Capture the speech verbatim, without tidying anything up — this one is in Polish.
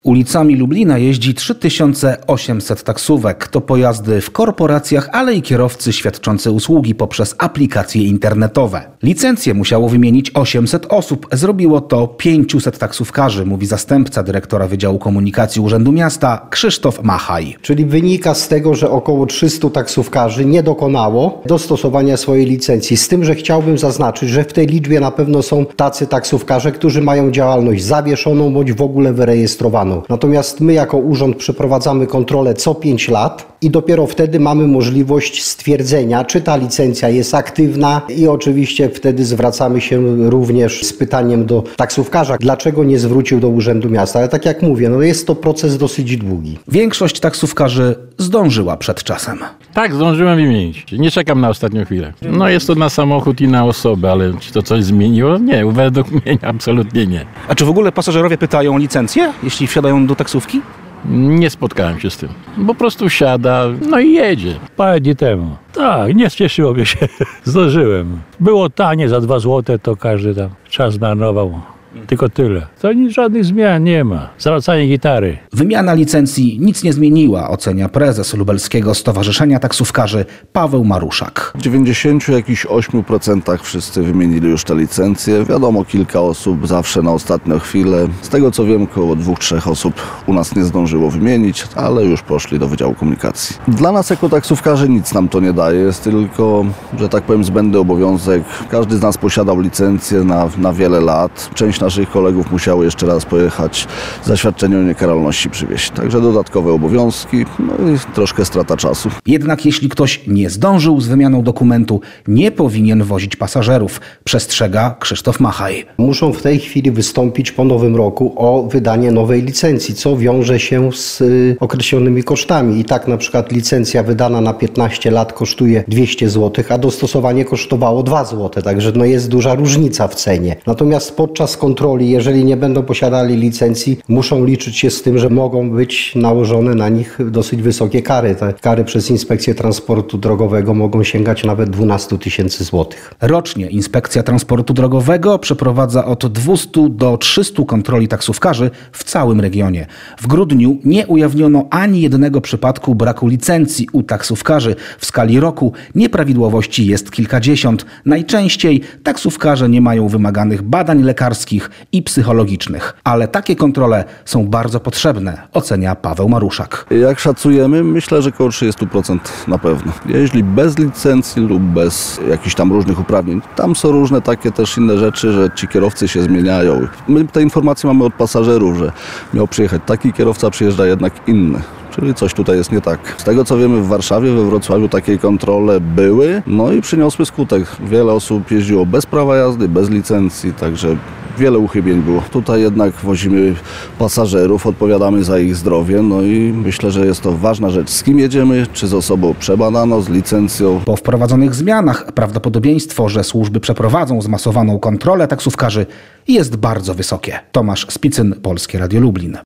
Ulicami Lublina jeździ trzy tysiące osiemset taksówek. To pojazdy w korporacjach, ale i kierowcy świadczący usługi poprzez aplikacje internetowe. Licencję musiało wymienić osiemset osób. Zrobiło to pięciuset taksówkarzy, mówi zastępca dyrektora Wydziału Komunikacji Urzędu Miasta Krzysztof Machaj. Czyli wynika z tego, że około trzystu taksówkarzy nie dokonało dostosowania swojej licencji. Z tym, że chciałbym zaznaczyć, że w tej liczbie na pewno są tacy taksówkarze, którzy mają działalność zawieszoną bądź w ogóle wyrejestrowaną. Natomiast my jako urząd przeprowadzamy kontrolę co pięć lat i dopiero wtedy mamy możliwość stwierdzenia, czy ta licencja jest aktywna i oczywiście wtedy zwracamy się również z pytaniem do taksówkarza, dlaczego nie zwrócił do Urzędu Miasta. Ale tak jak mówię, no jest to proces dosyć długi. Większość taksówkarzy zdążyła przed czasem. Tak, zdążyłem wymienić. Nie czekam na ostatnią chwilę. No jest to na samochód i na osobę, ale czy to coś zmieniło? Nie, według mnie absolutnie nie. A czy w ogóle pasażerowie pytają o licencję, jeśli wsiadają do taksówki? Nie spotkałem się z tym. Po prostu siada, no i jedzie. Parę dni temu. Tak, nie cieszyłoby się. Zdążyłem. Było tanie, za dwa złote, to każdy tam czas marnował. Tylko tyle. To nic, żadnych zmian nie ma. Zawracanie gitary. Wymiana licencji nic nie zmieniła, ocenia prezes Lubelskiego Stowarzyszenia Taksówkarzy Paweł Maruszak. W dziewięćdziesięciu ośmiu procentach wszyscy wymienili już te licencje. Wiadomo, kilka osób zawsze na ostatnią chwilę. Z tego co wiem, około dwóch, trzech osób u nas nie zdążyło wymienić, ale już poszli do Wydziału Komunikacji. Dla nas jako taksówkarzy nic nam to nie daje. Jest tylko, że tak powiem, zbędny obowiązek. Każdy z nas posiadał licencję na, na wiele lat. Część naszych kolegów musiało jeszcze raz pojechać, zaświadczenie o niekaralności przywieźć. Także dodatkowe obowiązki, no i troszkę strata czasu. Jednak jeśli ktoś nie zdążył z wymianą dokumentu, nie powinien wozić pasażerów, przestrzega Krzysztof Machaj. Muszą w tej chwili wystąpić po nowym roku o wydanie nowej licencji, co wiąże się z y, określonymi kosztami. I tak na przykład licencja wydana na piętnaście lat kosztuje dwieście złotych, a dostosowanie kosztowało dwa złote. Także no jest duża różnica w cenie. Natomiast podczas kontroli, jeżeli nie będą posiadali licencji, muszą liczyć się z tym, że mogą być nałożone na nich dosyć wysokie kary. Te kary przez Inspekcję Transportu Drogowego mogą sięgać nawet dwanaście tysięcy złotych. Rocznie Inspekcja Transportu Drogowego przeprowadza od dwustu do trzystu kontroli taksówkarzy w całym regionie. W grudniu nie ujawniono ani jednego przypadku braku licencji u taksówkarzy. W skali roku nieprawidłowości jest kilkadziesiąt. Najczęściej taksówkarze nie mają wymaganych badań lekarskich i psychologicznych. Ale takie kontrole są bardzo potrzebne, ocenia Paweł Maruszak. Jak szacujemy, myślę, że około trzydzieści procent na pewno. Jeśli bez licencji lub bez jakichś tam różnych uprawnień, tam są różne takie też inne rzeczy, że ci kierowcy się zmieniają. My te informacje mamy od pasażerów, że miał przyjechać taki kierowca, przyjeżdża jednak inny. Czyli coś tutaj jest nie tak. Z tego co wiemy, w Warszawie, we Wrocławiu takie kontrole były, no i przyniosły skutek. Wiele osób jeździło bez prawa jazdy, bez licencji, także wiele uchybień było. Tutaj jednak wozimy pasażerów, odpowiadamy za ich zdrowie, no i myślę, że jest to ważna rzecz. Z kim jedziemy, czy z osobą przebadaną, z licencją. Po wprowadzonych zmianach prawdopodobieństwo, że służby przeprowadzą zmasowaną kontrolę taksówkarzy jest bardzo wysokie. Tomasz Spicyn, Polskie Radio Lublin.